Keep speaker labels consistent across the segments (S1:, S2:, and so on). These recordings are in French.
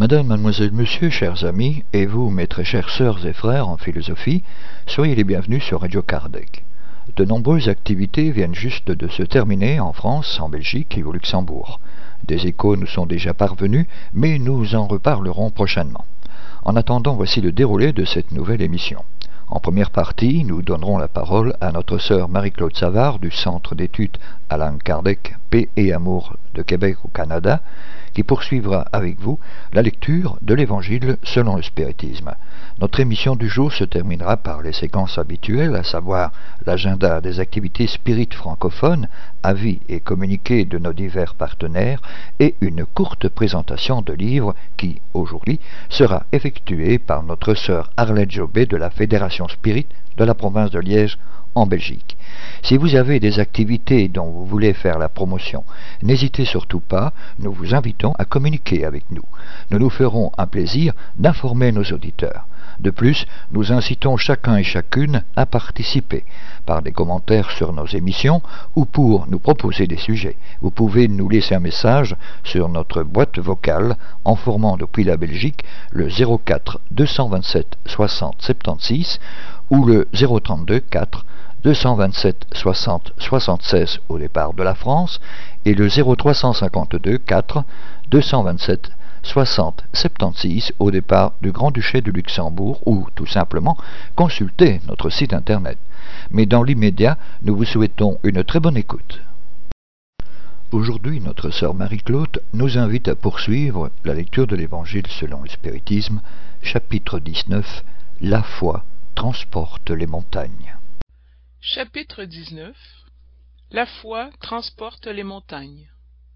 S1: Madame, mademoiselle, monsieur, chers amis, et vous, mes très chères sœurs et frères en philosophie, soyez les bienvenus sur Radio Kardec. De nombreuses activités viennent juste de se terminer en France, en Belgique et au Luxembourg. Des échos nous sont déjà parvenus, mais nous en reparlerons prochainement. En attendant, voici le déroulé de cette nouvelle émission. En première partie, nous donnerons la parole à notre sœur Marie-Claude Savard du Centre d'études Allan Kardec, Paix et Amour de Québec au Canada, qui poursuivra avec vous la lecture de l'Évangile selon le spiritisme. Notre émission du jour se terminera par les séquences habituelles, à savoir l'agenda des activités spirites francophones, avis et communiqués de nos divers partenaires, et une courte présentation de livres qui, aujourd'hui, sera effectuée par notre sœur Arlette Jobet de la Fédération Spirit de la province de Liège, en Belgique. Si vous avez des activités dont vous voulez faire la promotion, n'hésitez surtout pas, nous vous invitons à communiquer avec nous. Nous nous ferons un plaisir d'informer nos auditeurs. De plus, nous incitons chacun et chacune à participer par des commentaires sur nos émissions ou pour nous proposer des sujets. Vous pouvez nous laisser un message sur notre boîte vocale en formant depuis la Belgique le 04 227 60 76 ou le 032 4 227 60 76 au départ de la France et le 0352 4 227 60 76 au départ du Grand-Duché de Luxembourg ou tout simplement consulter notre site internet. Mais dans l'immédiat, nous vous souhaitons une très bonne écoute. Aujourd'hui, notre sœur Marie-Claude nous invite à poursuivre la lecture de l'Évangile selon le spiritisme, chapitre 19, La foi transporte les montagnes.
S2: Chapitre 19. La foi transporte les montagnes.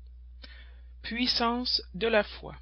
S2: Puissance de la foi.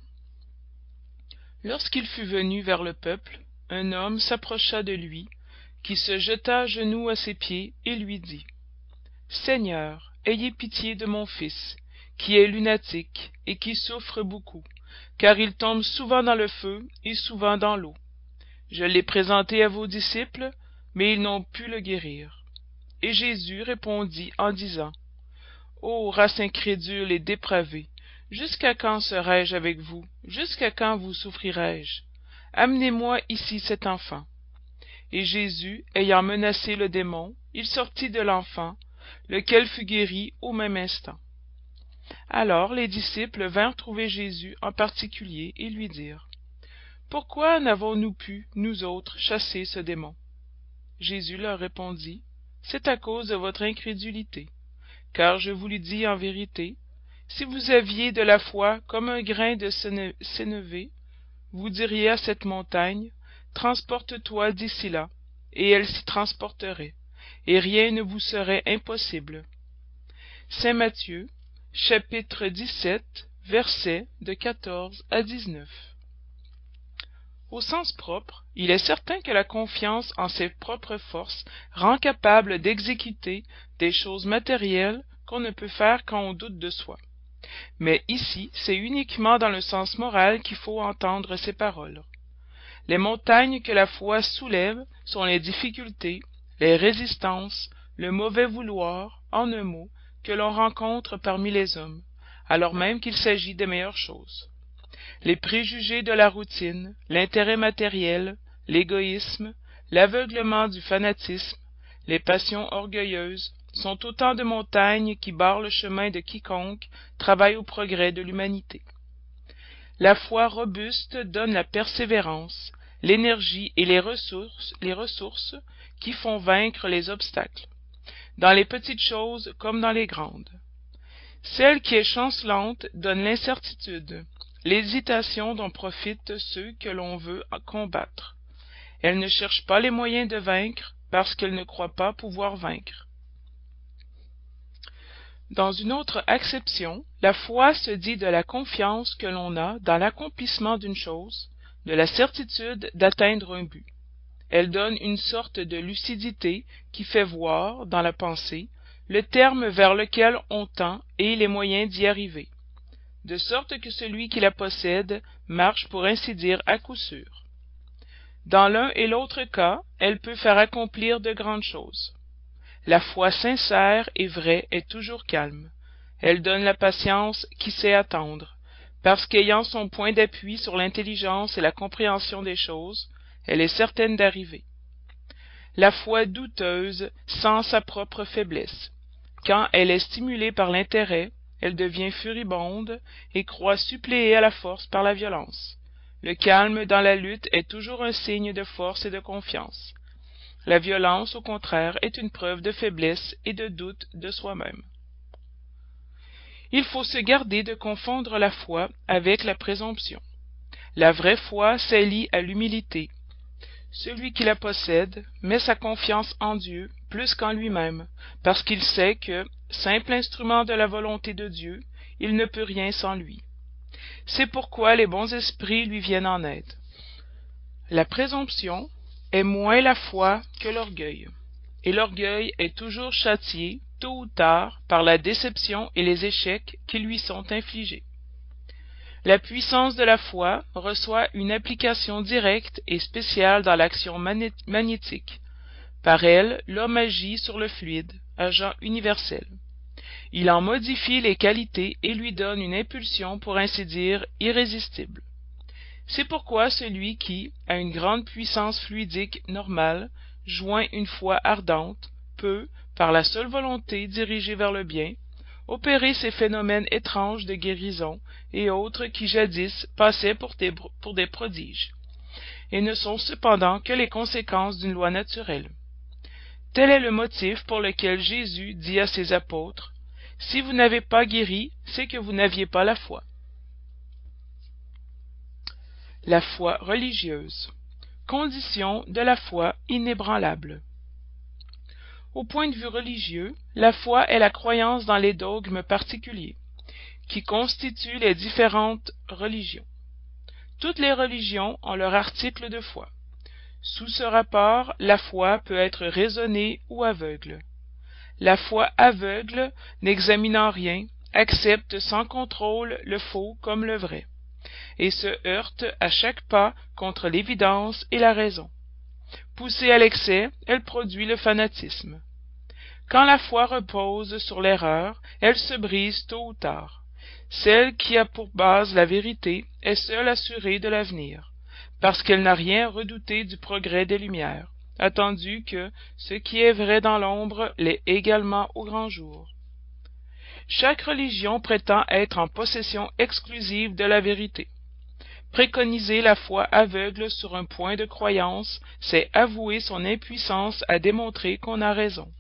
S2: Lorsqu'il fut venu vers le peuple, un homme s'approcha de lui, qui se jeta à genoux à ses pieds et lui dit : Seigneur, ayez pitié de mon fils, qui est lunatique et qui souffre beaucoup, car il tombe souvent dans le feu et souvent dans l'eau. Je l'ai présenté à vos disciples, mais ils n'ont pu le guérir. Et Jésus répondit en disant : Ô race incrédule et dépravée, jusqu'à quand serai-je avec vous? Jusqu'à quand vous souffrirai-je? Amenez-moi ici cet enfant. Et Jésus, ayant menacé le démon, il sortit de l'enfant, lequel fut guéri au même instant. Alors les disciples vinrent trouver Jésus en particulier et lui dirent : Pourquoi n'avons-nous pu, nous autres, chasser ce démon? Jésus leur répondit : C'est à cause de votre incrédulité. Car je vous le dis en vérité, si vous aviez de la foi comme un grain de sénévé, vous diriez à cette montagne : Transporte-toi d'ici là, et elle s'y transporterait, et rien ne vous serait impossible. Saint Matthieu, chapitre 17, versets de 14 à 19. Au sens propre, il est certain que la confiance en ses propres forces rend capable d'exécuter des choses matérielles qu'on ne peut faire quand on doute de soi. Mais ici, c'est uniquement dans le sens moral qu'il faut entendre ces paroles. Les montagnes que la foi soulève sont les difficultés, les résistances, le mauvais vouloir, en un mot, que l'on rencontre parmi les hommes, alors même qu'il s'agit des meilleures choses. Les préjugés de la routine, l'intérêt matériel, l'égoïsme, l'aveuglement du fanatisme, les passions orgueilleuses sont autant de montagnes qui barrent le chemin de quiconque travaille au progrès de l'humanité. La foi robuste donne la persévérance, l'énergie et les ressources qui font vaincre les obstacles, dans les petites choses comme dans les grandes. Celle qui est chancelante donne l'incertitude, l'hésitation dont profitent ceux que l'on veut combattre. Elle ne cherche pas les moyens de vaincre parce qu'elle ne croit pas pouvoir vaincre. Dans une autre acception, la foi se dit de la confiance que l'on a dans l'accomplissement d'une chose, de la certitude d'atteindre un but. Elle donne une sorte de lucidité qui fait voir, dans la pensée, le terme vers lequel on tend et les moyens d'y arriver, de sorte que celui qui la possède marche pour ainsi dire à coup sûr. Dans l'un et l'autre cas, elle peut faire accomplir de grandes choses. La foi sincère et vraie est toujours calme. Elle donne la patience qui sait attendre, parce qu'ayant son point d'appui sur l'intelligence et la compréhension des choses, elle est certaine d'arriver. La foi douteuse sent sa propre faiblesse. Quand elle est stimulée par l'intérêt, elle devient furibonde et croit suppléer à la force par la violence. Le calme dans la lutte est toujours un signe de force et de confiance. La violence, au contraire, est une preuve de faiblesse et de doute de soi-même. Il faut se garder de confondre la foi avec la présomption. La vraie foi s'allie à l'humilité. Celui qui la possède met sa confiance en Dieu plus qu'en lui-même, parce qu'il sait que, simple instrument de la volonté de Dieu, il ne peut rien sans lui. C'est pourquoi les bons esprits lui viennent en aide. La présomption est moins la foi que l'orgueil, et l'orgueil est toujours châtié, tôt ou tard, par la déception et les échecs qui lui sont infligés. La puissance de la foi reçoit une application directe et spéciale dans l'action magnétique. Par elle, l'homme agit sur le fluide, agent universel. Il en modifie les qualités et lui donne une impulsion, pour ainsi dire, irrésistible. C'est pourquoi celui qui, à une grande puissance fluidique normale, joint une foi ardente, peut, par la seule volonté dirigée vers le bien, opérer ces phénomènes étranges de guérison et autres qui jadis passaient pour des prodiges, et ne sont cependant que les conséquences d'une loi naturelle. Tel est le motif pour lequel Jésus dit à ses apôtres: « Si vous n'avez pas guéri, c'est que vous n'aviez pas la foi. » La foi religieuse. Condition de la foi inébranlable. Au point de vue religieux, la foi est la croyance dans les dogmes particuliers, qui constituent les différentes religions. Toutes les religions ont leur article de foi. Sous ce rapport, la foi peut être raisonnée ou aveugle. La foi aveugle, n'examinant rien, accepte sans contrôle le faux comme le vrai, et se heurte à chaque pas contre l'évidence et la raison. Poussée à l'excès, elle produit le fanatisme. Quand la foi repose sur l'erreur, elle se brise tôt ou tard. Celle qui a pour base la vérité est seule assurée de l'avenir, parce qu'elle n'a rien redouté du progrès des Lumières, attendu que ce qui est vrai dans l'ombre l'est également au grand jour. Chaque religion prétend être en possession exclusive de la vérité. Préconiser la foi aveugle sur un point de croyance, c'est avouer son impuissance à démontrer qu'on a raison.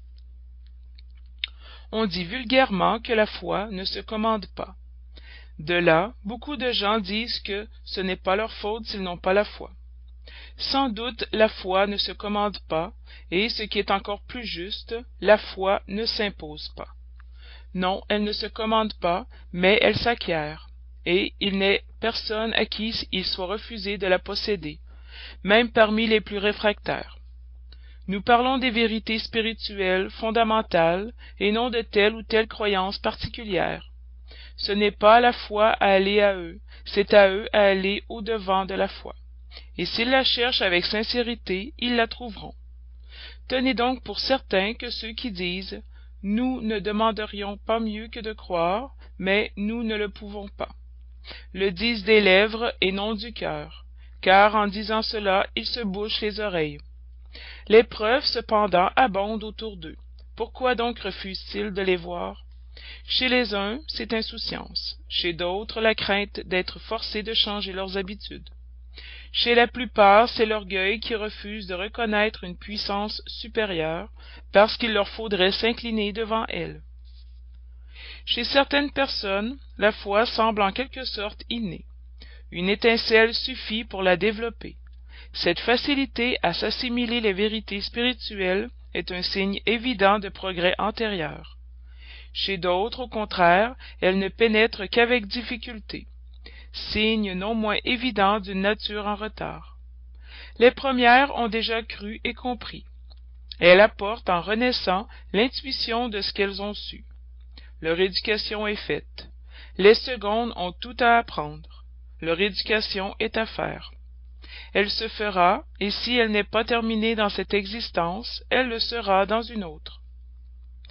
S2: On dit vulgairement que la foi ne se commande pas. De là, beaucoup de gens disent que ce n'est pas leur faute s'ils n'ont pas la foi. Sans doute la foi ne se commande pas, et ce qui est encore plus juste, la foi ne s'impose pas. Non, elle ne se commande pas, mais elle s'acquiert, et il n'est personne à qui il soit refusé de la posséder, même parmi les plus réfractaires. Nous parlons des vérités spirituelles fondamentales, et non de telle ou telle croyance particulière. Ce n'est pas à la foi à aller à eux, c'est à eux à aller au-devant de la foi. Et s'ils la cherchent avec sincérité, ils la trouveront. Tenez donc pour certain que ceux qui disent « Nous ne demanderions pas mieux que de croire, mais nous ne le pouvons pas », le disent des lèvres et non du cœur, car en disant cela, ils se bouchent les oreilles. Les preuves, cependant, abondent autour d'eux. Pourquoi donc refusent-ils de les voir? Chez les uns, c'est insouciance, chez d'autres, la crainte d'être forcés de changer leurs habitudes. Chez la plupart, c'est l'orgueil qui refuse de reconnaître une puissance supérieure, parce qu'il leur faudrait s'incliner devant elle. Chez certaines personnes, la foi semble en quelque sorte innée. Une étincelle suffit pour la développer. Cette facilité à s'assimiler les vérités spirituelles est un signe évident de progrès antérieur. Chez d'autres, au contraire, elle ne pénètre qu'avec difficulté, signe non moins évident d'une nature en retard. Les premières ont déjà cru et compris. Elles apportent en renaissant l'intuition de ce qu'elles ont su. Leur éducation est faite. Les secondes ont tout à apprendre. Leur éducation est à faire. Elle se fera, et si elle n'est pas terminée dans cette existence, elle le sera dans une autre.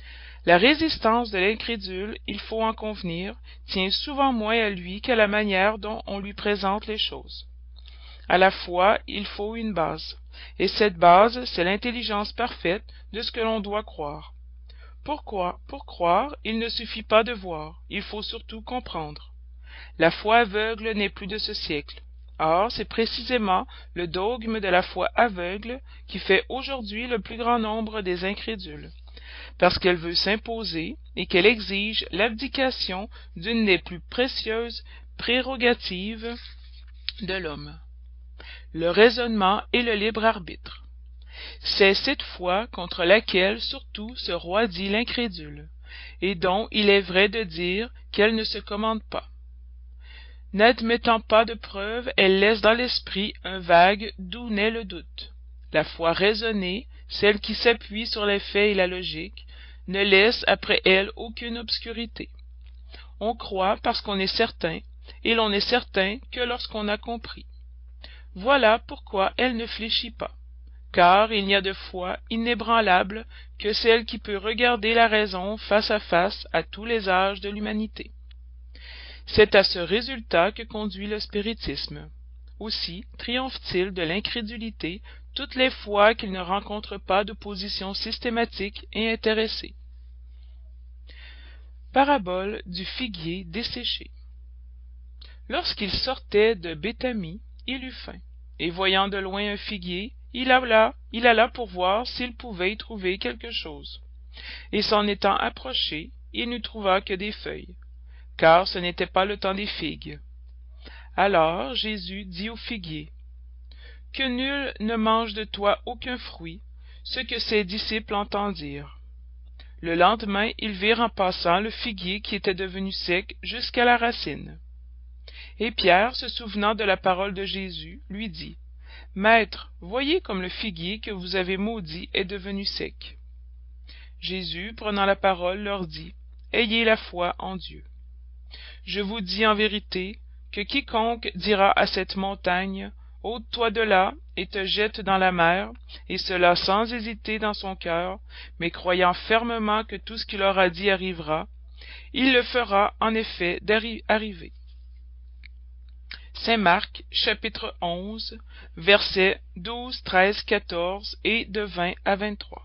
S2: La résistance de l'incrédule, il faut en convenir, tient souvent moins à lui qu'à la manière dont on lui présente les choses. À la fois, il faut une base, et cette base, c'est l'intelligence parfaite de ce que l'on doit croire. Pour croire, il ne suffit pas de voir, il faut surtout comprendre. La foi aveugle n'est plus de ce siècle. Or, c'est précisément le dogme de la foi aveugle qui fait aujourd'hui le plus grand nombre des incrédules, parce qu'elle veut s'imposer et qu'elle exige l'abdication d'une des plus précieuses prérogatives de l'homme, le raisonnement et le libre arbitre. C'est cette foi contre laquelle surtout se roidit l'incrédule, et dont il est vrai de dire qu'elle ne se commande pas. N'admettant pas de preuves, elle laisse dans l'esprit un vague d'où naît le doute. La foi raisonnée, celle qui s'appuie sur les faits et la logique, ne laisse après elle aucune obscurité. On croit parce qu'on est certain, et l'on est certain que lorsqu'on a compris. Voilà pourquoi elle ne fléchit pas, car il n'y a de foi inébranlable que celle qui peut regarder la raison face à tous les âges de l'humanité. C'est à ce résultat que conduit le spiritisme. Aussi triomphe-t-il de l'incrédulité toutes les fois qu'il ne rencontre pas d'opposition systématique et intéressée. Parabole du figuier desséché. Lorsqu'il sortait de Béthanie, il eut faim, et voyant de loin un figuier, il alla pour voir s'il pouvait y trouver quelque chose. Et s'en étant approché, il ne trouva que des feuilles, car ce n'était pas le temps des figues. Alors Jésus dit au figuier, « Que nul ne mange de toi aucun fruit », ce que ses disciples entendirent. Le lendemain, ils virent en passant le figuier qui était devenu sec jusqu'à la racine. Et Pierre, se souvenant de la parole de Jésus, lui dit, « Maître, voyez comme le figuier que vous avez maudit est devenu sec. » Jésus, prenant la parole, leur dit, « Ayez la foi en Dieu. Je vous dis en vérité que quiconque dira à cette montagne, « Ôte-toi de là et te jette dans la mer », et cela sans hésiter dans son cœur, mais croyant fermement que tout ce qu'il aura dit arrivera, il le fera en effet arriver. Saint Marc, chapitre 11, versets 12, 13, 14 et de 20 à 23.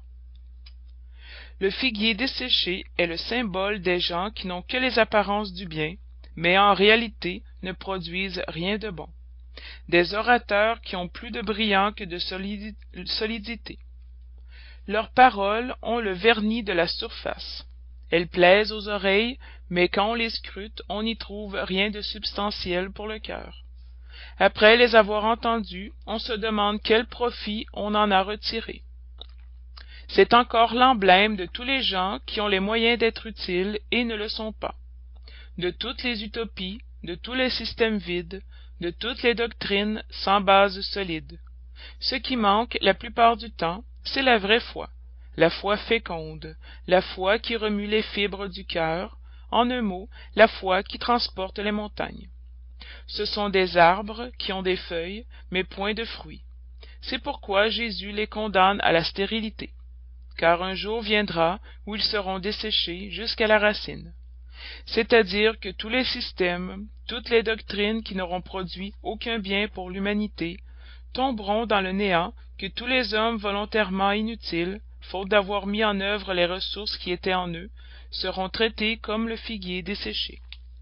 S2: Le figuier desséché est le symbole des gens qui n'ont que les apparences du bien, mais en réalité ne produisent rien de bon. Des orateurs qui ont plus de brillant que de solidité. Leurs paroles ont le vernis de la surface. Elles plaisent aux oreilles, mais quand on les scrute, on n'y trouve rien de substantiel pour le cœur. Après les avoir entendus, on se demande quel profit on en a retiré. C'est encore l'emblème de tous les gens qui ont les moyens d'être utiles et ne le sont pas. De toutes les utopies, de tous les systèmes vides, de toutes les doctrines sans base solide. Ce qui manque la plupart du temps, c'est la vraie foi, la foi féconde, la foi qui remue les fibres du cœur, en un mot, la foi qui transporte les montagnes. Ce sont des arbres qui ont des feuilles, mais point de fruits. C'est pourquoi Jésus les condamne à la stérilité, car un jour viendra où ils seront desséchés jusqu'à la racine. C'est-à-dire que tous les systèmes, toutes les doctrines qui n'auront produit aucun bien pour l'humanité, tomberont dans le néant, que tous les hommes volontairement inutiles, faute d'avoir mis en œuvre les ressources qui étaient en eux, seront traités comme le figuier desséché.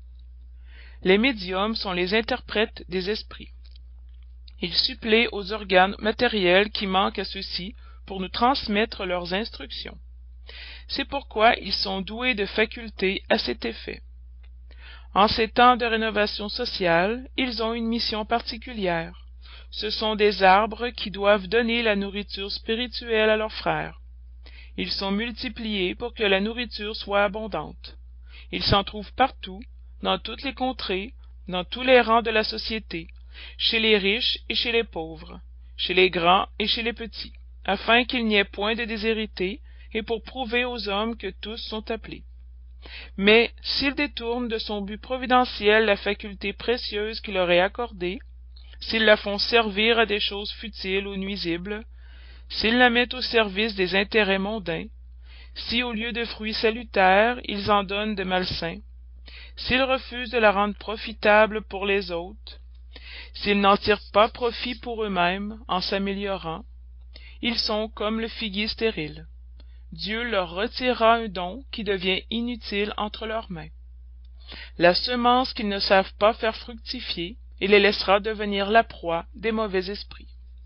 S2: Les médiums sont les interprètes des esprits. Ils suppléent aux organes matériels qui manquent à ceux-ci pour nous transmettre leurs instructions. C'est pourquoi ils sont doués de facultés à cet effet. En ces temps de rénovation sociale, ils ont une mission particulière. Ce sont des arbres qui doivent donner la nourriture spirituelle à leurs frères. Ils sont multipliés pour que la nourriture soit abondante. Ils s'en trouvent partout, dans toutes les contrées, dans tous les rangs de la société, chez les riches et chez les pauvres, chez les grands et chez les petits, afin qu'il n'y ait point de déshérités, et pour prouver aux hommes que tous sont appelés. Mais s'ils détournent de son but providentiel la faculté précieuse qu'il leur est accordée, s'ils la font servir à des choses futiles ou nuisibles, s'ils la mettent au service des intérêts mondains, si au lieu de fruits salutaires, ils en donnent de malsains, s'ils refusent de la rendre profitable pour les autres, s'ils n'en tirent pas profit pour eux-mêmes en s'améliorant, ils sont comme le figuier stérile. Dieu leur retirera un don qui devient inutile entre leurs mains. La semence qu'ils ne savent pas faire fructifier, et les laissera devenir la proie des mauvais esprits.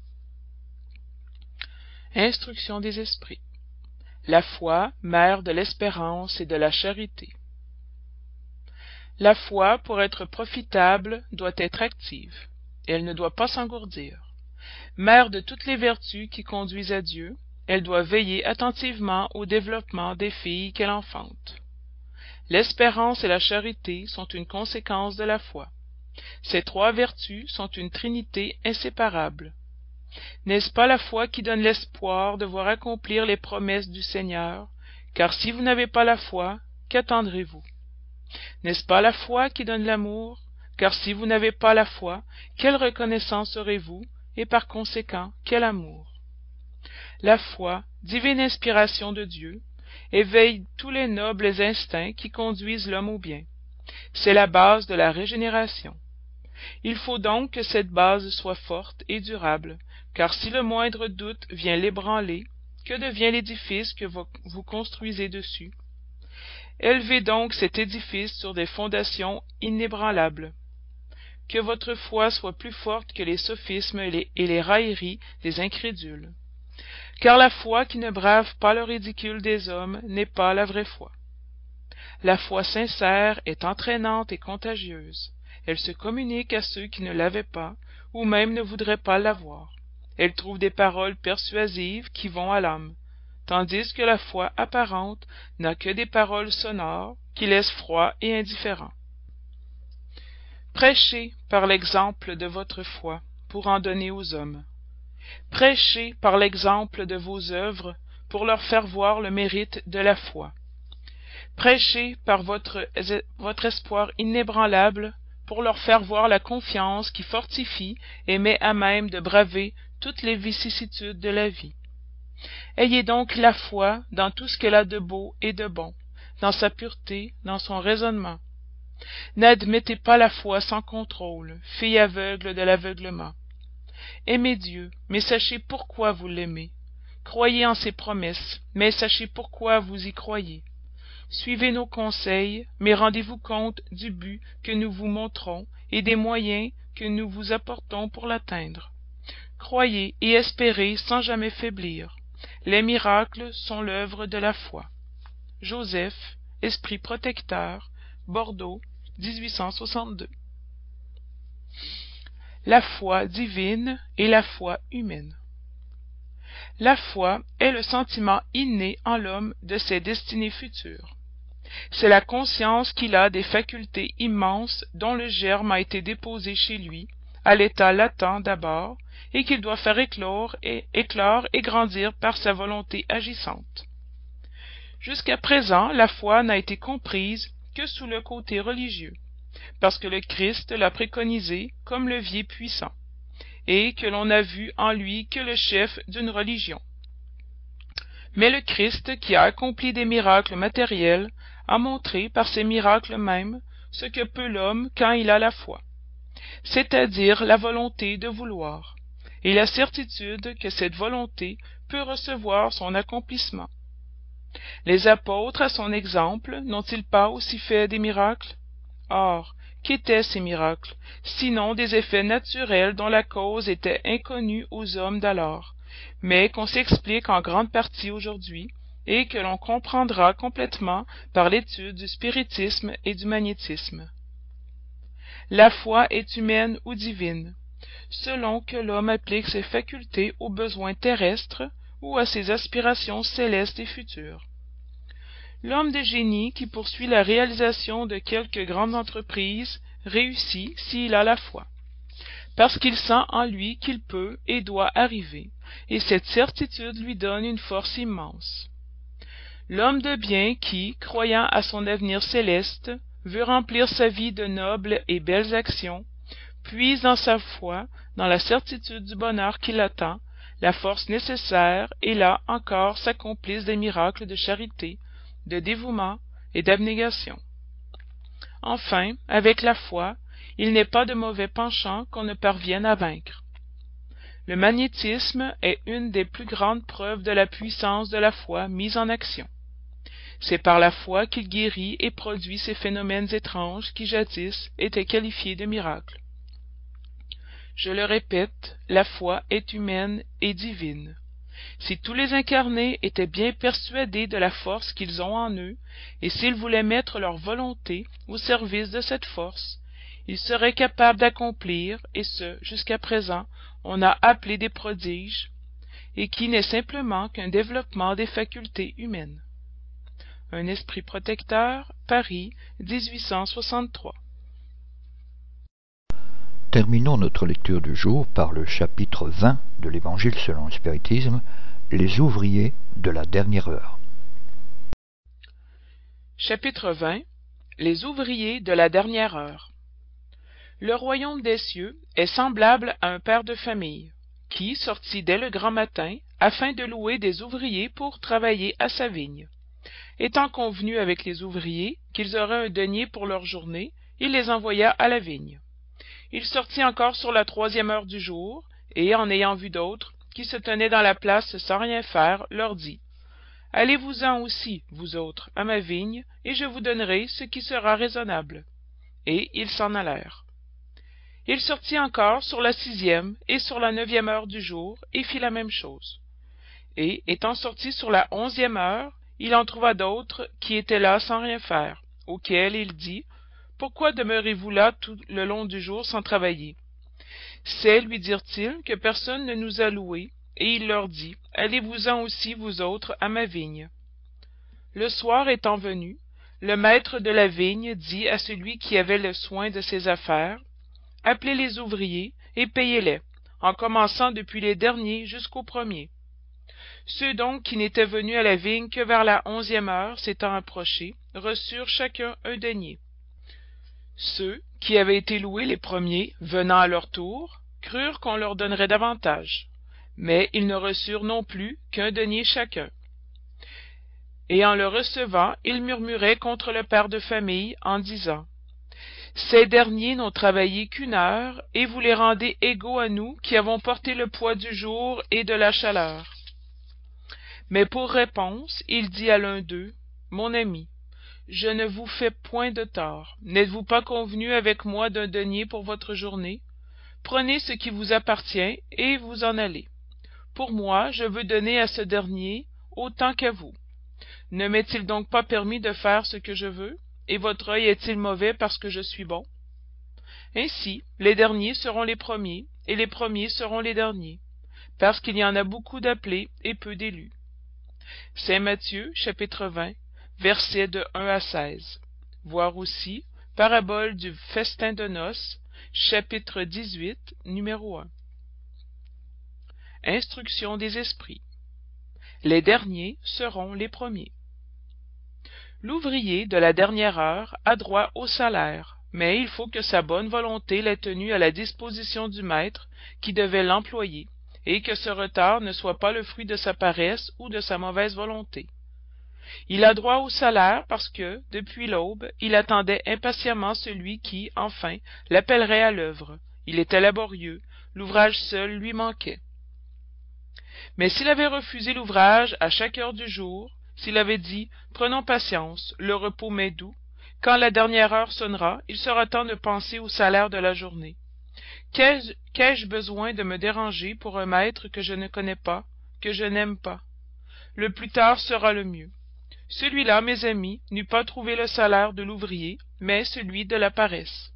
S2: Instruction des esprits. La foi, mère de l'espérance et de la charité. La foi, pour être profitable, doit être active. Elle ne doit pas s'engourdir. Mère de toutes les vertus qui conduisent à Dieu, elle doit veiller attentivement au développement des filles qu'elle enfante. L'espérance et la charité sont une conséquence de la foi. Ces trois vertus sont une trinité inséparable. N'est-ce pas la foi qui donne l'espoir de voir accomplir les promesses du Seigneur? Car si vous n'avez pas la foi, qu'attendrez-vous? N'est-ce pas la foi qui donne l'amour? Car si vous n'avez pas la foi, quelle reconnaissance aurez-vous, et par conséquent, quel amour? La foi, divine inspiration de Dieu, éveille tous les nobles instincts qui conduisent l'homme au bien. C'est la base de la régénération. Il faut donc que cette base soit forte et durable, car si le moindre doute vient l'ébranler, que devient l'édifice que vous construisez dessus? Élevez donc cet édifice sur des fondations inébranlables. Que votre foi soit plus forte que les sophismes et les railleries des incrédules. Car la foi qui ne brave pas le ridicule des hommes n'est pas la vraie foi. La foi sincère est entraînante et contagieuse. Elle se communique à ceux qui ne l'avaient pas, ou même ne voudraient pas l'avoir. Elle trouve des paroles persuasives qui vont à l'âme, tandis que la foi apparente n'a que des paroles sonores qui laissent froid et indifférent. Prêchez par l'exemple de votre foi pour en donner aux hommes. Prêchez par l'exemple de vos œuvres pour leur faire voir le mérite de la foi. Prêchez par votre espoir inébranlable pour leur faire voir la confiance qui fortifie et met à même de braver toutes les vicissitudes de la vie. Ayez donc la foi dans tout ce qu'elle a de beau et de bon, dans sa pureté, dans son raisonnement. N'admettez pas la foi sans contrôle, fille aveugle de l'aveuglement. Aimez Dieu, mais sachez pourquoi vous l'aimez. Croyez en ses promesses, mais sachez pourquoi vous y croyez. Suivez nos conseils, mais rendez-vous compte du but que nous vous montrons et des moyens que nous vous apportons pour l'atteindre. Croyez et espérez sans jamais faiblir. Les miracles sont l'œuvre de la foi. Joseph, Esprit protecteur, Bordeaux, 1862. La foi divine et la foi humaine. La foi est le sentiment inné en l'homme de ses destinées futures. C'est la conscience qu'il a des facultés immenses dont le germe a été déposé chez lui, à l'état latent d'abord, et qu'il doit faire éclore et grandir par sa volonté agissante. Jusqu'à présent, la foi n'a été comprise que sous le côté religieux, parce que le Christ l'a préconisé comme levier puissant, et que l'on n'a vu en lui que le chef d'une religion. Mais le Christ, qui a accompli des miracles matériels, a montré par ces miracles mêmes ce que peut l'homme quand il a la foi, c'est-à-dire la volonté de vouloir, et la certitude que cette volonté peut recevoir son accomplissement. Les apôtres, à son exemple, n'ont-ils pas aussi fait des miracles? Or, qu'étaient ces miracles, sinon des effets naturels dont la cause était inconnue aux hommes d'alors, mais qu'on s'explique en grande partie aujourd'hui, et que l'on comprendra complètement par l'étude du spiritisme et du magnétisme. La foi est humaine ou divine, selon que l'homme applique ses facultés aux besoins terrestres ou à ses aspirations célestes et futures. L'homme de génie qui poursuit la réalisation de quelque grande entreprise réussit s'il a la foi, parce qu'il sent en lui qu'il peut et doit arriver, et cette certitude lui donne une force immense. L'homme de bien qui, croyant à son avenir céleste, veut remplir sa vie de nobles et belles actions, puise dans sa foi, dans la certitude du bonheur qui l'attend, la force nécessaire, et là encore s'accomplissent des miracles de charité, de dévouement et d'abnégation. Enfin, avec la foi, il n'est pas de mauvais penchant qu'on ne parvienne à vaincre. Le magnétisme est une des plus grandes preuves de la puissance de la foi mise en action. C'est par la foi qu'il guérit et produit ces phénomènes étranges qui jadis étaient qualifiés de miracles. Je le répète, la foi est humaine et divine. Si tous les incarnés étaient bien persuadés de la force qu'ils ont en eux, et s'ils voulaient mettre leur volonté au service de cette force, ils seraient capables d'accomplir, et ce, jusqu'à présent, on a appelé des prodiges, et qui n'est simplement qu'un développement des facultés humaines. Un esprit protecteur, Paris, 1863.
S1: Terminons notre lecture du jour par le chapitre 20 de l'Évangile selon le spiritisme, les ouvriers de la dernière heure.
S2: Chapitre 20. Les ouvriers de la dernière heure. Le royaume des cieux est semblable à un père de famille, qui sortit dès le grand matin, afin de louer des ouvriers pour travailler à sa vigne. Étant convenu avec les ouvriers qu'ils auraient un denier pour leur journée, il les envoya à la vigne. Il sortit encore sur la 3e heure du jour, et en ayant vu d'autres, qui se tenaient dans la place sans rien faire, leur dit « Allez-vous-en aussi, vous autres, à ma vigne, et je vous donnerai ce qui sera raisonnable. » Et ils s'en allèrent. Il sortit encore sur la 6e et sur la 9e heure du jour, et fit la même chose. Et, étant sorti sur la 11e heure, il en trouva d'autres qui étaient là sans rien faire, auxquels il dit « Pourquoi demeurez-vous là tout le long du jour sans travailler? » C'est, lui dirent-ils, que personne ne nous a loués, et il leur dit « Allez-vous-en aussi, vous autres, à ma vigne. » Le soir étant venu, le maître de la vigne dit à celui qui avait le soin de ses affaires « Appelez les ouvriers et payez-les, en commençant depuis les derniers jusqu'aux premiers. » Ceux donc qui n'étaient venus à la vigne que vers la 11e heure s'étant approchés, reçurent chacun un denier. Ceux qui avaient été loués les premiers, venant à leur tour, crurent qu'on leur donnerait davantage, mais ils ne reçurent non plus qu'un denier chacun. Et en le recevant, ils murmuraient contre le père de famille en disant « Ces derniers n'ont travaillé qu'1 heure, et vous les rendez égaux à nous qui avons porté le poids du jour et de la chaleur. » Mais pour réponse, il dit à l'un d'eux « Mon ami, je ne vous fais point de tort. N'êtes-vous pas convenu avec moi d'un denier pour votre journée? Prenez ce qui vous appartient et vous en allez. Pour moi, je veux donner à ce dernier autant qu'à vous. Ne m'est-il donc pas permis de faire ce que je veux? Et votre œil est-il mauvais parce que je suis bon? Ainsi, les derniers seront les premiers, et les premiers seront les derniers, parce qu'il y en a beaucoup d'appelés et peu d'élus. » Saint Matthieu, chapitre 20, versets de 1 à 16. Voir aussi Parabole du festin de noces, chapitre 18, numéro 1. Instruction des esprits. Les derniers seront les premiers. L'ouvrier de la dernière heure a droit au salaire, mais il faut que sa bonne volonté l'ait tenu à la disposition du maître qui devait l'employer, et que ce retard ne soit pas le fruit de sa paresse ou de sa mauvaise volonté. Il a droit au salaire parce que, depuis l'aube, il attendait impatiemment celui qui, enfin, l'appellerait à l'œuvre. Il était laborieux, l'ouvrage seul lui manquait. Mais s'il avait refusé l'ouvrage à chaque heure du jour, s'il avait dit « Prenons patience, le repos m'est doux », quand la dernière heure sonnera, il sera temps de penser au salaire de la journée. Qu'ai-je besoin de me déranger pour un maître que je ne connais pas, que je n'aime pas? Le plus tard sera le mieux. Celui-là, mes amis, n'eût pas trouvé le salaire de l'ouvrier, mais celui de la paresse.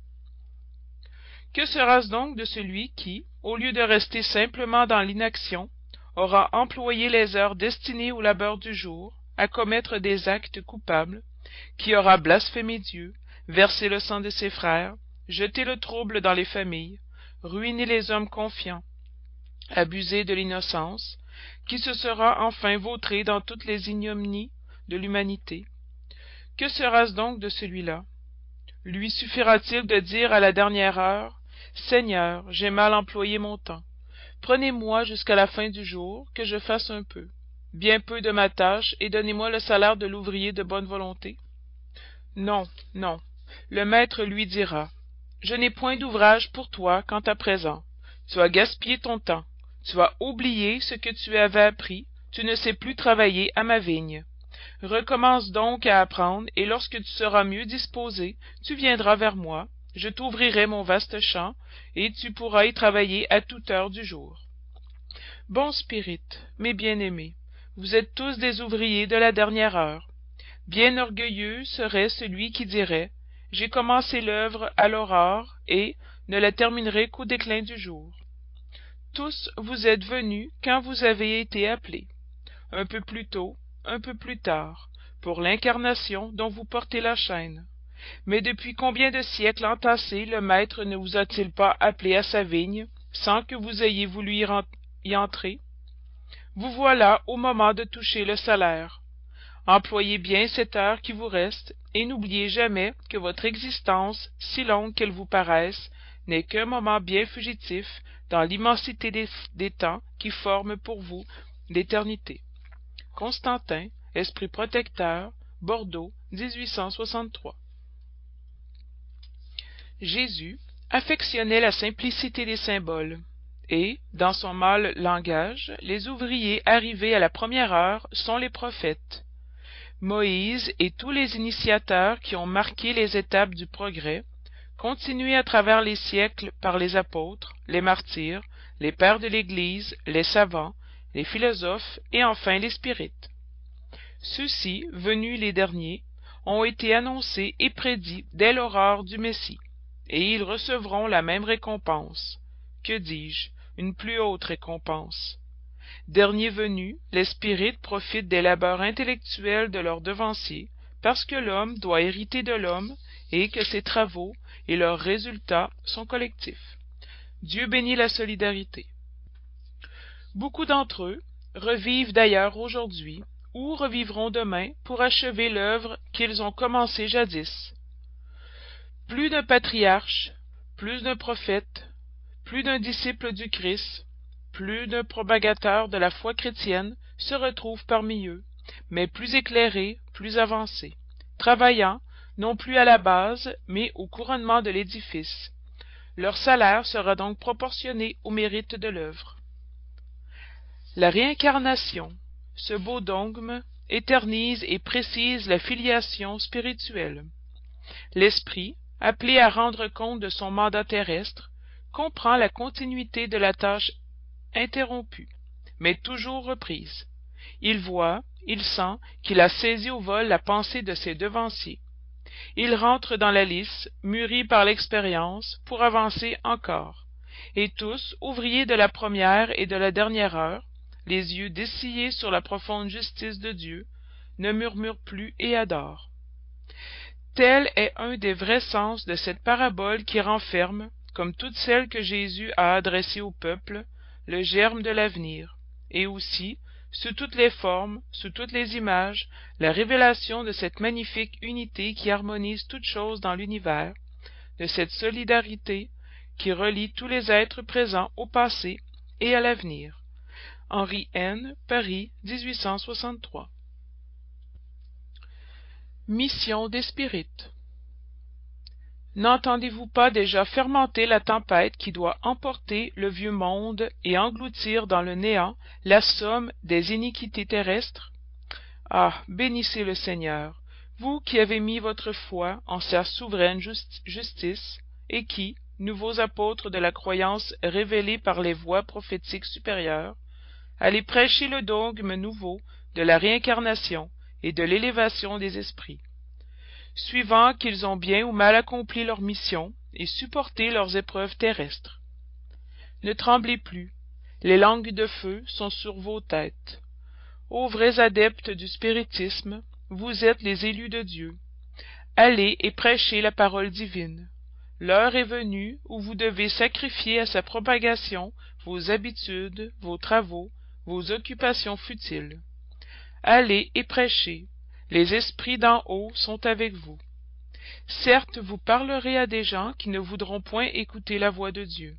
S2: Que sera-ce donc de celui qui, au lieu de rester simplement dans l'inaction, aura employé les heures destinées au labeur du jour, à commettre des actes coupables, qui aura blasphémé Dieu, versé le sang de ses frères, jeté le trouble dans les familles, ruiné les hommes confiants, abusé de l'innocence, qui se sera enfin vautré dans toutes les ignominies de l'humanité? Que sera-ce donc de celui-là? Lui suffira-t-il de dire à la dernière heure « Seigneur, j'ai mal employé mon temps. Prenez-moi jusqu'à la fin du jour, que je fasse un peu, bien peu de ma tâche, et donnez-moi le salaire de l'ouvrier de bonne volonté. Non, non, le maître lui dira, je n'ai point d'ouvrage pour toi quant à présent, tu as gaspillé ton temps, tu as oublié ce que tu avais appris, tu ne sais plus travailler à ma vigne. Recommence donc à apprendre, et lorsque tu seras mieux disposé, tu viendras vers moi, je t'ouvrirai mon vaste champ, et tu pourras y travailler à toute heure du jour. Bon spirit, mes bien-aimés, vous êtes tous des ouvriers de la dernière heure. Bien orgueilleux serait celui qui dirait « J'ai commencé l'œuvre à l'aurore et ne la terminerai qu'au déclin du jour ». Tous vous êtes venus quand vous avez été appelés, un peu plus tôt, un peu plus tard, pour l'incarnation dont vous portez la chaîne. Mais depuis combien de siècles entassés le Maître ne vous a-t-il pas appelé à sa vigne, sans que vous ayez voulu y entrer? Vous voilà au moment de toucher le salaire. Employez bien cette heure qui vous reste, et n'oubliez jamais que votre existence, si longue qu'elle vous paraisse, n'est qu'un moment bien fugitif dans l'immensité des temps qui forment pour vous l'éternité. Constantin, Esprit protecteur, Bordeaux, 1863. Jésus affectionnait la simplicité des symboles, et, dans son mâle langage, les ouvriers arrivés à la première heure sont les prophètes. Moïse et tous les initiateurs qui ont marqué les étapes du progrès, continués à travers les siècles par les apôtres, les martyrs, les pères de l'Église, les savants, les philosophes et enfin les spirites. Ceux-ci, venus les derniers, ont été annoncés et prédits dès l'aurore du Messie, et ils recevront la même récompense. Que dis-je, une plus haute récompense. Derniers venus, les spirites profitent des labeurs intellectuels de leurs devanciers, parce que l'homme doit hériter de l'homme et que ses travaux et leurs résultats sont collectifs. Dieu bénit la solidarité. Beaucoup d'entre eux revivent d'ailleurs aujourd'hui ou revivront demain pour achever l'œuvre qu'ils ont commencée jadis. Plus d'un patriarche, plus d'un prophète, plus d'un disciple du Christ, plus d'un propagateur de la foi chrétienne se retrouve parmi eux, mais plus éclairés, plus avancés, travaillant non plus à la base, mais au couronnement de l'édifice. Leur salaire sera donc proportionné au mérite de l'œuvre. La réincarnation, ce beau dogme, éternise et précise la filiation spirituelle. L'esprit, appelé à rendre compte de son mandat terrestre, comprend la continuité de la tâche interrompue, mais toujours reprise. Il voit, il sent qu'il a saisi au vol la pensée de ses devanciers. Il rentre dans la lice, mûri par l'expérience, pour avancer encore. Et tous, ouvriers de la première et de la dernière heure, les yeux dessillés sur la profonde justice de Dieu, ne murmurent plus et adorent. Tel est un des vrais sens de cette parabole qui renferme, comme toutes celles que Jésus a adressées au peuple, le germe de l'avenir, et aussi, sous toutes les formes, sous toutes les images, la révélation de cette magnifique unité qui harmonise toutes choses dans l'univers, de cette solidarité qui relie tous les êtres présents au passé et à l'avenir. Henri N., Paris, 1863. Mission des spirites. N'entendez-vous pas déjà fermenter la tempête qui doit emporter le vieux monde et engloutir dans le néant la somme des iniquités terrestres? Ah, bénissez le Seigneur, vous qui avez mis votre foi en sa souveraine justice, et qui, nouveaux apôtres de la croyance révélée par les voix prophétiques supérieures, allez prêcher le dogme nouveau de la réincarnation et de l'élévation des esprits. Suivant qu'ils ont bien ou mal accompli leur mission et supporté leurs épreuves terrestres. Ne tremblez plus, les langues de feu sont sur vos têtes. Ô vrais adeptes du spiritisme, vous êtes les élus de Dieu. Allez et prêchez la parole divine. L'heure est venue où vous devez sacrifier à sa propagation vos habitudes, vos travaux, vos occupations futiles. Allez et prêchez. Les esprits d'en haut sont avec vous. Certes, vous parlerez à des gens qui ne voudront point écouter la voix de Dieu.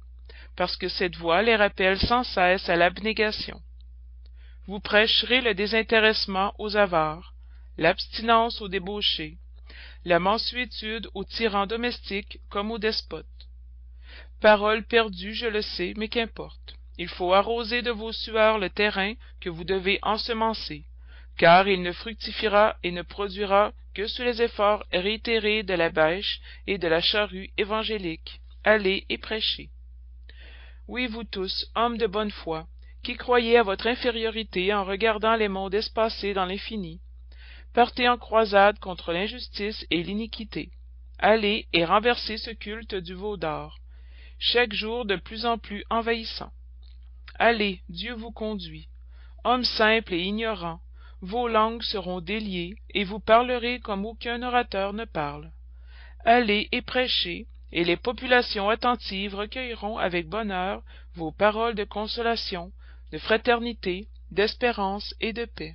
S2: parce que cette voix les rappelle sans cesse à l'abnégation. Vous prêcherez le désintéressement aux avares, l'abstinence aux débauchés, la mansuétude aux tyrans domestiques comme aux despotes. Parole perdue, je le sais, mais qu'importe. Il faut arroser de vos sueurs le terrain que vous devez ensemencer, car il ne fructifiera et ne produira que sous les efforts réitérés de la bêche et de la charrue évangélique. Allez et prêchez. Oui, vous tous, hommes de bonne foi, qui croyez à votre infériorité en regardant les mondes espacés dans l'infini, partez en croisade contre l'injustice et l'iniquité. Allez et renversez ce culte du veau d'or, chaque jour de plus en plus envahissant. Allez, Dieu vous conduit. Hommes simples et ignorants, vos langues seront déliées, et vous parlerez comme aucun orateur ne parle. Allez et prêchez, et les populations attentives recueilleront avec bonheur vos paroles de consolation, de fraternité, d'espérance et de paix.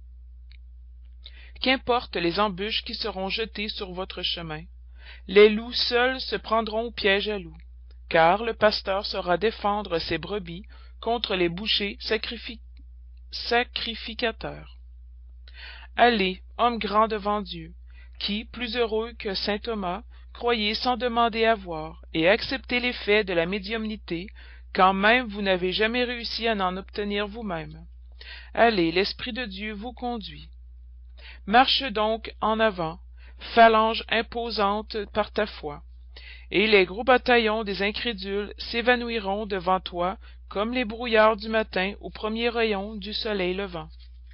S2: Qu'importent les embûches qui seront jetées sur votre chemin, les loups seuls se prendront au piège à loups, car le pasteur saura défendre ses brebis contre les bouchers sacrificateurs. Allez, hommes grands devant Dieu, qui, plus heureux que saint Thomas, croyez sans demander à voir, et acceptez les faits de la médiumnité, quand même vous n'avez jamais réussi à en obtenir vous-même. Allez, l'Esprit de Dieu vous conduit. Marche donc en avant, phalange imposante par ta foi, et les gros bataillons des incrédules s'évanouiront devant toi comme les brouillards du matin au premier rayon du soleil levant.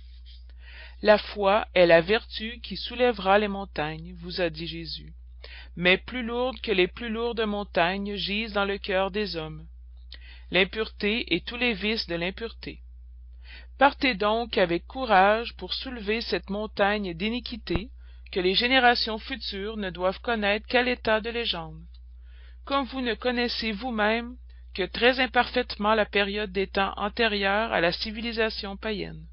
S2: La foi est la vertu qui soulèvera les montagnes, vous a dit Jésus, mais plus lourdes que les plus lourdes montagnes gisent dans le cœur des hommes, l'impureté et tous les vices de l'impureté. Partez donc avec courage pour soulever cette montagne d'iniquité que les générations futures ne doivent connaître qu'à l'état de légende, comme vous ne connaissez vous-même que très imparfaitement la période des temps antérieurs à la civilisation païenne.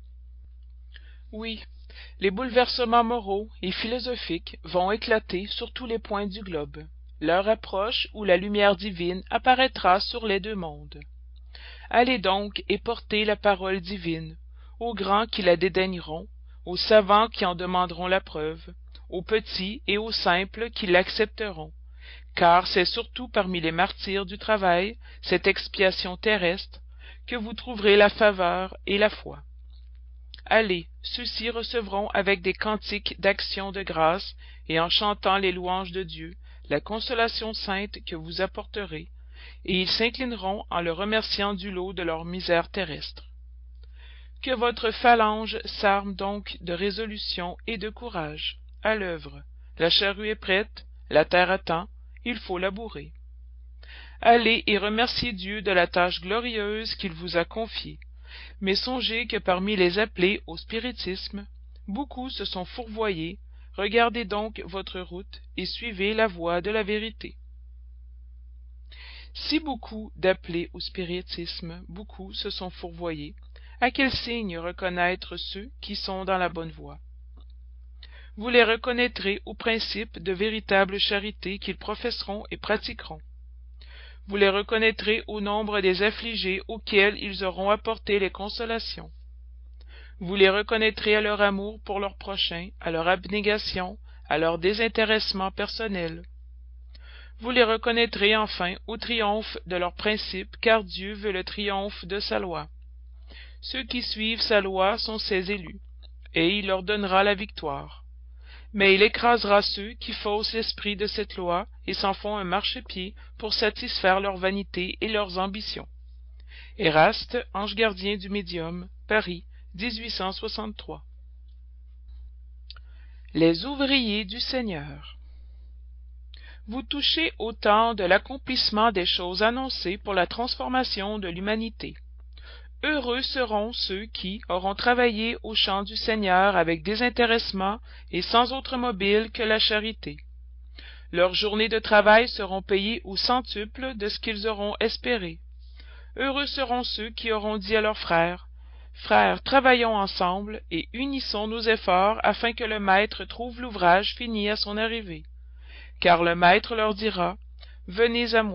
S2: Oui, les bouleversements moraux et philosophiques vont éclater sur tous les points du globe. L'heure approche où la lumière divine apparaîtra sur les deux mondes. Allez donc et portez la parole divine, aux grands qui la dédaigneront, aux savants qui en demanderont la preuve, aux petits et aux simples qui l'accepteront, car c'est surtout parmi les martyrs du travail, cette expiation terrestre, que vous trouverez la faveur et la foi. Allez, ceux-ci recevront avec des cantiques d'action de grâce et en chantant les louanges de Dieu, la consolation sainte que vous apporterez, et ils s'inclineront en le remerciant du lot de leur misère terrestre. Que votre phalange s'arme donc de résolution et de courage. À l'œuvre, la charrue est prête, la terre attend, il faut labourer. Allez et remerciez Dieu de la tâche glorieuse qu'il vous a confiée, mais songez que parmi les appelés au spiritisme, beaucoup se sont fourvoyés. Regardez donc votre route et suivez la voie de la vérité. Si beaucoup d'appelés au spiritisme, beaucoup se sont fourvoyés, à quel signe reconnaître ceux qui sont dans la bonne voie? Vous les reconnaîtrez au principe de véritable charité qu'ils professeront et pratiqueront. Vous les reconnaîtrez au nombre des affligés auxquels ils auront apporté les consolations. Vous les reconnaîtrez à leur amour pour leur prochain, à leur abnégation, à leur désintéressement personnel. Vous les reconnaîtrez enfin au triomphe de leurs principes, car Dieu veut le triomphe de sa loi. Ceux qui suivent sa loi sont ses élus, et il leur donnera la victoire. Mais il écrasera ceux qui faussent l'esprit de cette loi et s'en font un marchepied pour satisfaire leur vanité et leurs ambitions. Eraste, ange gardien du médium, Paris, 1863. Les ouvriers du Seigneur. Vous touchez au temps de l'accomplissement des choses annoncées pour la transformation de l'humanité. Heureux seront ceux qui auront travaillé au champ du Seigneur avec désintéressement et sans autre mobile que la charité. Leurs journées de travail seront payées au centuple de ce qu'ils auront espéré. Heureux seront ceux qui auront dit à leurs frères, « Frères, travaillons ensemble et unissons nos efforts afin que le Maître trouve l'ouvrage fini à son arrivée. » Car le Maître leur dira, « Venez à moi,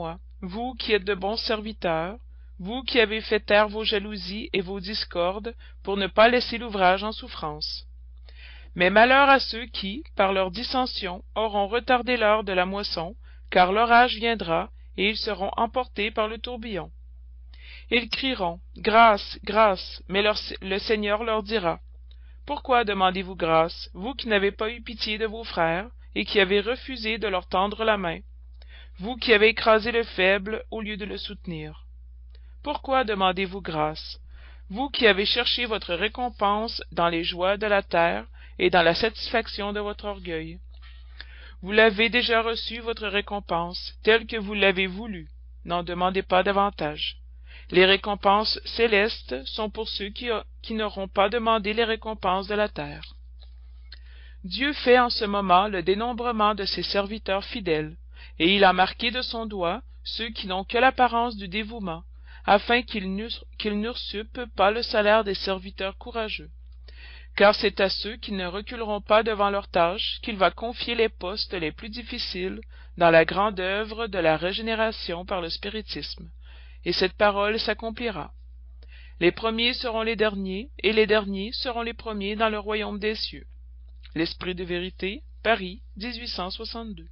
S2: vous qui êtes de bons serviteurs, vous qui avez fait taire vos jalousies et vos discordes pour ne pas laisser l'ouvrage en souffrance. Mais malheur à ceux qui, par leurs dissensions, auront retardé l'heure de la moisson, car l'orage viendra, et ils seront emportés par le tourbillon. Ils crieront « Grâce, grâce !» mais le Seigneur leur dira « Pourquoi demandez-vous grâce, vous qui n'avez pas eu pitié de vos frères, et qui avez refusé de leur tendre la main, vous qui avez écrasé le faible au lieu de le soutenir? Pourquoi demandez-vous grâce, vous qui avez cherché votre récompense dans les joies de la terre et dans la satisfaction de votre orgueil? Vous l'avez déjà reçu, votre récompense, telle que vous l'avez voulu. N'en demandez pas davantage. Les récompenses célestes sont pour ceux qui n'auront pas demandé les récompenses de la terre. Dieu fait en ce moment le dénombrement de ses serviteurs fidèles, et il a marqué de son doigt ceux qui n'ont que l'apparence du dévouement, afin qu'ils n'usurpent pas le salaire des serviteurs courageux. Car c'est à ceux qui ne reculeront pas devant leurs tâches qu'il va confier les postes les plus difficiles dans la grande œuvre de la régénération par le spiritisme, et cette parole s'accomplira. Les premiers seront les derniers, et les derniers seront les premiers dans le royaume des cieux. L'Esprit de vérité, Paris, 1862.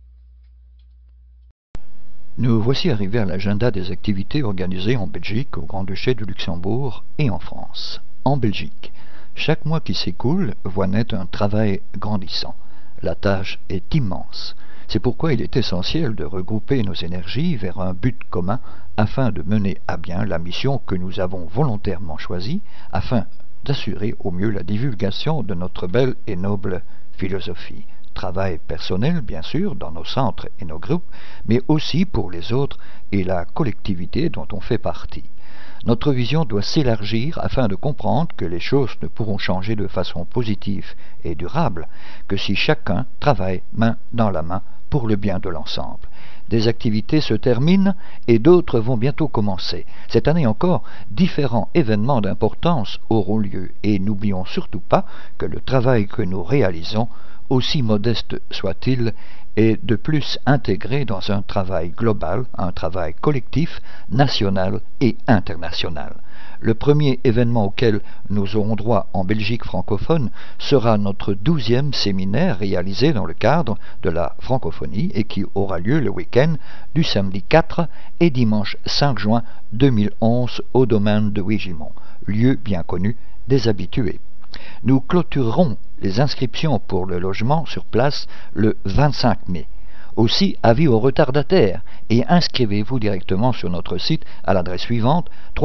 S1: Nous voici arrivés à l'agenda des activités organisées en Belgique, au Grand-Duché de Luxembourg et en France. En Belgique, chaque mois qui s'écoule voit naître un travail grandissant. La tâche est immense. C'est pourquoi il est essentiel de regrouper nos énergies vers un but commun afin de mener à bien la mission que nous avons volontairement choisie, afin d'assurer au mieux la divulgation de notre belle et noble philosophie. Travail personnel, bien sûr, dans nos centres et nos groupes, mais aussi pour les autres et la collectivité dont on fait partie. Notre vision doit s'élargir afin de comprendre que les choses ne pourront changer de façon positive et durable que si chacun travaille main dans la main pour le bien de l'ensemble. Des activités se terminent et d'autres vont bientôt commencer. Cette année encore, différents événements d'importance auront lieu et n'oublions surtout pas que le travail que nous réalisons, aussi modeste soit-il, est de plus intégré dans un travail global, un travail collectif, national et international. Le premier événement auquel nous aurons droit en Belgique francophone sera notre 12e séminaire réalisé dans le cadre de la francophonie et qui aura lieu le week-end du samedi 4 et dimanche 5 juin 2011 au domaine de Wigimont, lieu bien connu des habitués. Nous clôturerons les inscriptions pour le logement sur place le 25 mai. Aussi, avis aux retardataires et inscrivez-vous directement sur notre site à l'adresse suivante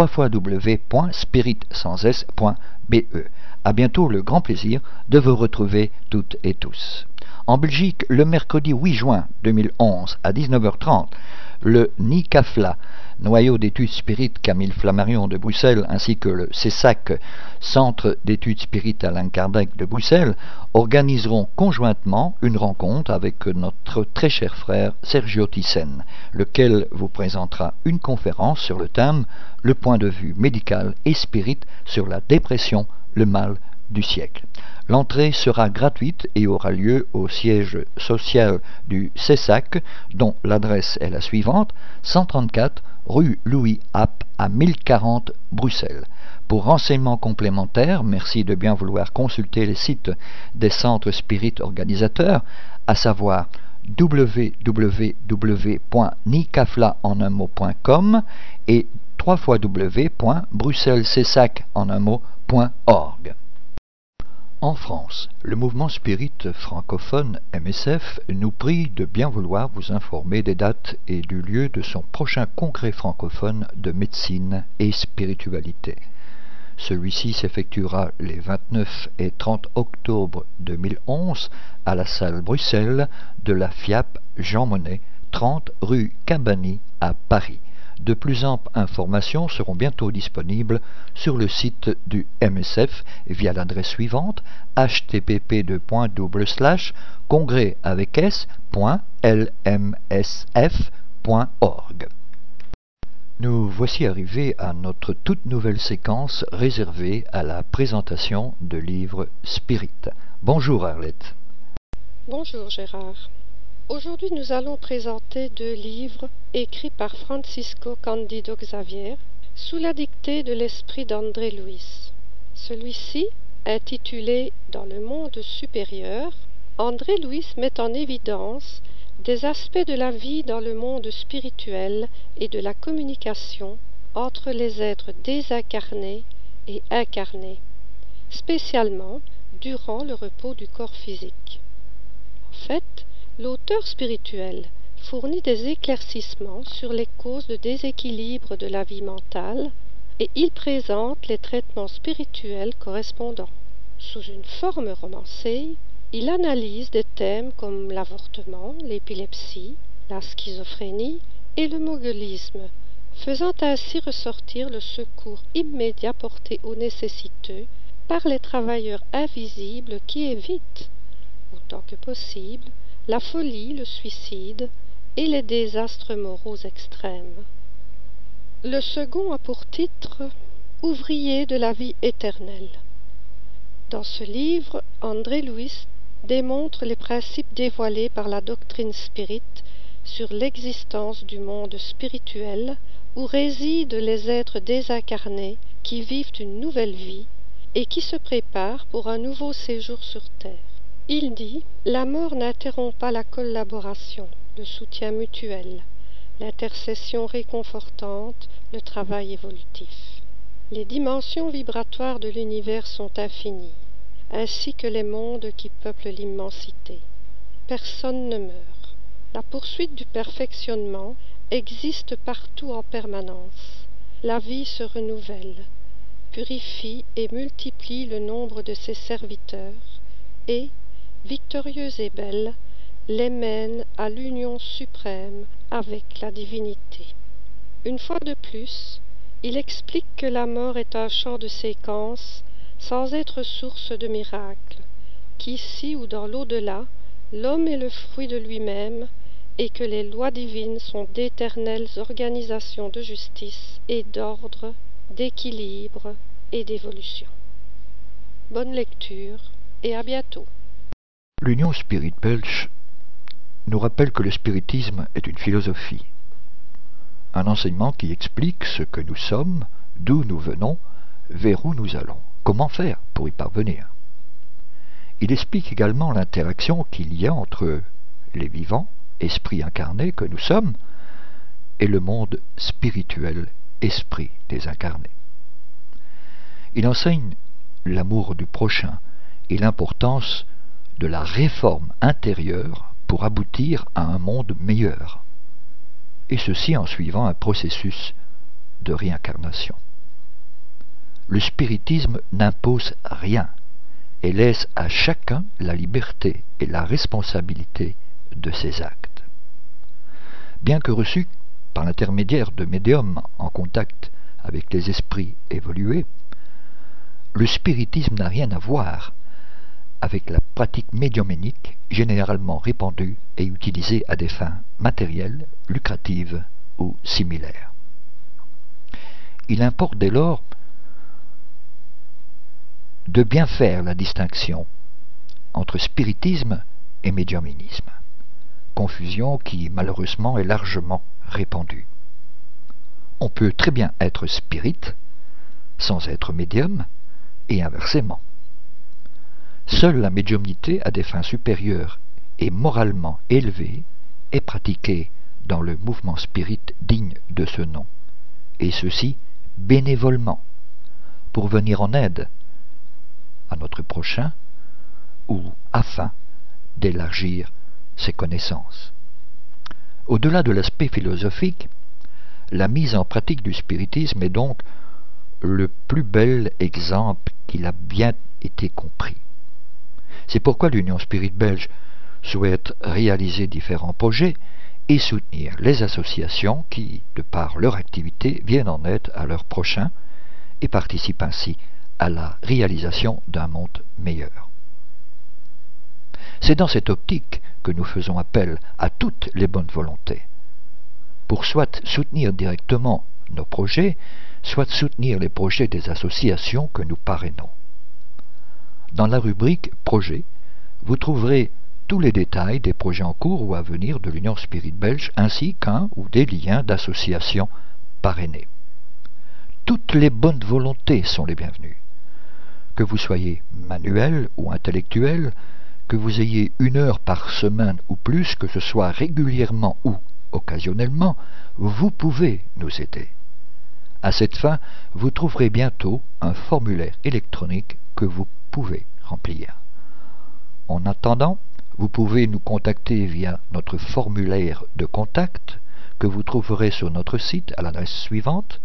S1: www.spiritsanses.be. À bientôt, le grand plaisir de vous retrouver toutes et tous. En Belgique, le mercredi 8 juin 2011 à 19h30, le NICAFLA, Noyau d'études spirites Camille Flammarion de Bruxelles, ainsi que le CESAC, Centre d'études spirites Alain Kardec de Bruxelles, organiseront conjointement une rencontre avec notre très cher frère Sergio Thyssen, lequel vous présentera une conférence sur le thème « Le point de vue médical et spirit sur la dépression, le mal du siècle ». L'entrée sera gratuite et aura lieu au siège social du CESAC, dont l'adresse est la suivante, 134 rue Louis App à 1040 Bruxelles. Pour renseignements complémentaires, merci de bien vouloir consulter les sites des centres spirites organisateurs, à savoir www.nicafla.com et www.bruxellescesac.org. En France, le mouvement spirit francophone MSF nous prie de bien vouloir vous informer des dates et du lieu de son prochain congrès francophone de médecine et spiritualité. Celui-ci s'effectuera les 29 et 30 octobre 2011 à la salle Bruxelles de la FIAP Jean Monnet, 30 rue Cabani à Paris. De plus amples informations seront bientôt disponibles sur le site du MSF via l'adresse suivante http://congrès.lmsf.org. Nous voici arrivés à notre toute nouvelle séquence réservée à la présentation de livres Spirit. Bonjour Arlette.
S3: Bonjour Gérard. Aujourd'hui, nous allons présenter 2 livres écrits par Francisco Cándido Xavier sous la dictée de l'esprit d'André Luis. Celui-ci, intitulé « Dans le monde supérieur », André Luis met en évidence des aspects de la vie dans le monde spirituel et de la communication entre les êtres désincarnés et incarnés, spécialement durant le repos du corps physique. En fait, l'auteur spirituel fournit des éclaircissements sur les causes de déséquilibre de la vie mentale et il présente les traitements spirituels correspondants. Sous une forme romancée, il analyse des thèmes comme l'avortement, l'épilepsie, la schizophrénie et le mogulisme, faisant ainsi ressortir le secours immédiat porté aux nécessiteux par les travailleurs invisibles qui évitent, autant que possible, la folie, le suicide et les désastres moraux extrêmes. Le second a pour titre « Ouvrier de la vie éternelle ». Dans ce livre, André Luis démontre les principes dévoilés par la doctrine spirit sur l'existence du monde spirituel où résident les êtres désincarnés qui vivent une nouvelle vie et qui se préparent pour un nouveau séjour sur Terre. Il dit « La mort n'interrompt pas la collaboration, le soutien mutuel, l'intercession réconfortante, le travail évolutif. Les dimensions vibratoires de l'univers sont infinies, ainsi que les mondes qui peuplent l'immensité. Personne ne meurt. La poursuite du perfectionnement existe partout en permanence. La vie se renouvelle, purifie et multiplie le nombre de ses serviteurs et, victorieuse et belle, les mène à l'union suprême avec la divinité. Une fois de plus, il explique que la mort est un champ de séquence sans être source de miracles, qu'ici ou dans l'au-delà, l'homme est le fruit de lui-même et que les lois divines sont d'éternelles organisations de justice et d'ordre, d'équilibre et d'évolution. Bonne lecture et à bientôt.
S1: L'Union Spirit belge nous rappelle que le spiritisme est une philosophie, un enseignement qui explique ce que nous sommes, d'où nous venons, vers où nous allons, comment faire pour y parvenir. Il explique également l'interaction qu'il y a entre les vivants, esprits incarnés que nous sommes, et le monde spirituel, esprit désincarné. Il enseigne l'amour du prochain et l'importance de la réforme intérieure pour aboutir à un monde meilleur, et ceci en suivant un processus de réincarnation. Le spiritisme n'impose rien et laisse à chacun la liberté et la responsabilité de ses actes. Bien que reçu par l'intermédiaire de médiums en contact avec les esprits évolués, le spiritisme n'a rien à voir avec la pratique médiumnique généralement répandue et utilisée à des fins matérielles, lucratives ou similaires. Il importe dès lors de bien faire la distinction entre spiritisme et médiuminisme, confusion qui malheureusement est largement répandue. On peut très bien être spirit sans être médium et inversement. Seule la médiumnité à des fins supérieures et moralement élevées est pratiquée dans le mouvement spirit digne de ce nom, et ceci bénévolement, pour venir en aide à notre prochain ou afin d'élargir ses connaissances. Au-delà de l'aspect philosophique, la mise en pratique du spiritisme est donc le plus bel exemple qu'il a bien été compris. C'est pourquoi l'Union Spirit belge souhaite réaliser différents projets et soutenir les associations qui, de par leur activité, viennent en aide à leurs prochains et participent ainsi à la réalisation d'un monde meilleur. C'est dans cette optique que nous faisons appel à toutes les bonnes volontés, pour soit soutenir directement nos projets, soit soutenir les projets des associations que nous parrainons. Dans la rubrique « Projet », vous trouverez tous les détails des projets en cours ou à venir de l'Union Spirit belge ainsi qu'un ou des liens d'associations parrainés. Toutes les bonnes volontés sont les bienvenues. Que vous soyez manuel ou intellectuel, que vous ayez 1 heure par semaine ou plus, que ce soit régulièrement ou occasionnellement, vous pouvez nous aider. À cette fin, vous trouverez bientôt un formulaire électronique que vous pouvez remplir. En attendant, vous pouvez nous contacter via notre formulaire de contact que vous trouverez sur notre site à l'adresse suivante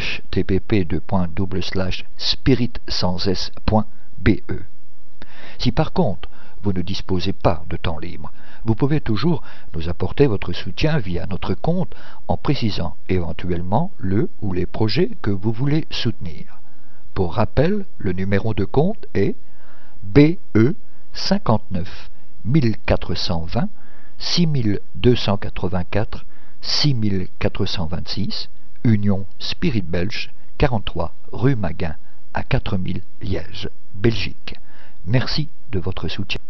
S1: http://spirit.be. Si par contre vous ne disposez pas de temps libre, vous pouvez toujours nous apporter votre soutien via notre compte en précisant éventuellement le ou les projets que vous voulez soutenir. Pour rappel, le numéro de compte est BE 59 1420 6284 6426 Union Spirit Belge, 43 rue Maguin à 4000 Liège, Belgique. Merci de votre soutien.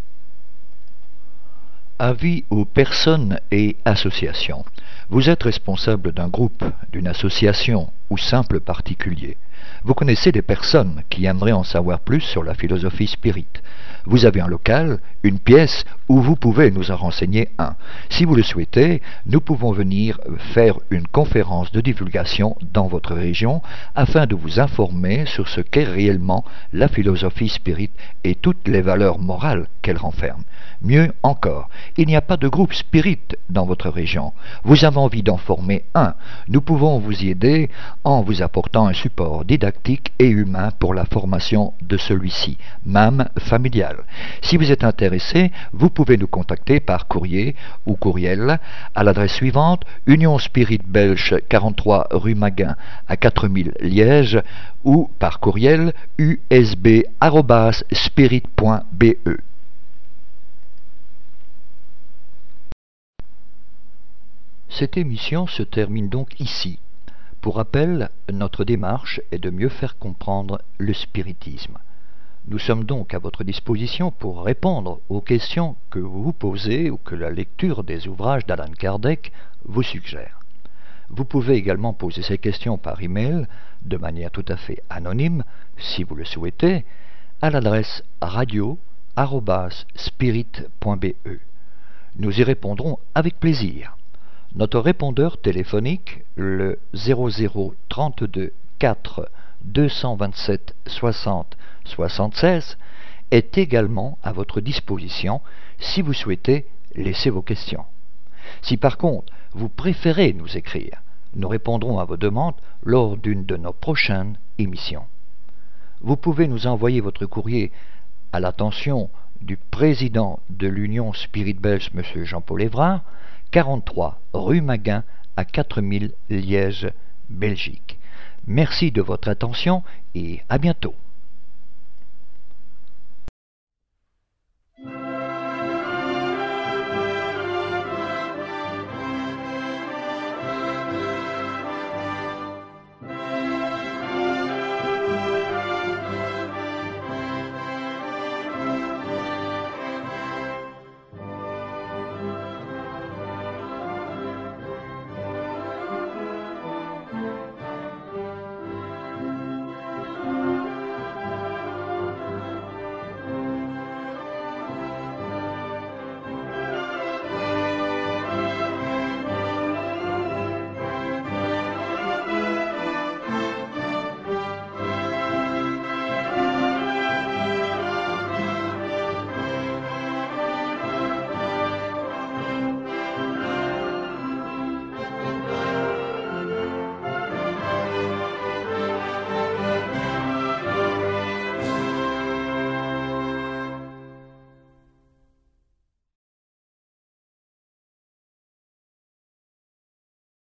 S1: Avis aux personnes et associations. Vous êtes responsable d'un groupe, d'une association ou simple particulier. Vous connaissez des personnes qui aimeraient en savoir plus sur la philosophie spirit. Vous avez un local, une pièce où vous pouvez nous en renseigner un. Si vous le souhaitez, nous pouvons venir faire une conférence de divulgation dans votre région afin de vous informer sur ce qu'est réellement la philosophie spirit et toutes les valeurs morales qu'elle renferme. Mieux encore, il n'y a pas de groupe spirit dans votre région. Vous avez envie d'en former un. Nous pouvons vous y aider en vous apportant un support didactique et humain pour la formation de celui-ci, même familial. Si vous êtes intéressé, vous pouvez nous contacter par courrier ou courriel à l'adresse suivante Union Spirit Belge, 43 rue Maguin à 4000 Liège ou par courriel usb@spirit.be. Cette émission se termine donc ici. Pour rappel, notre démarche est de mieux faire comprendre le spiritisme. Nous sommes donc à votre disposition pour répondre aux questions que vous vous posez ou que la lecture des ouvrages d'Allan Kardec vous suggère. Vous pouvez également poser ces questions par email, de manière tout à fait anonyme, si vous le souhaitez, à l'adresse radio@spirit.be. Nous y répondrons avec plaisir. Notre répondeur téléphonique, le 00 32 4 227 60 76, est également à votre disposition si vous souhaitez laisser vos questions. Si par contre vous préférez nous écrire, nous répondrons à vos demandes lors d'une de nos prochaines émissions. Vous pouvez nous envoyer votre courrier à l'attention du président de l'Union Spirit Belge, M. Jean-Paul Évrard, 43 rue Maguin à 4000 Liège, Belgique. Merci de votre attention et à bientôt.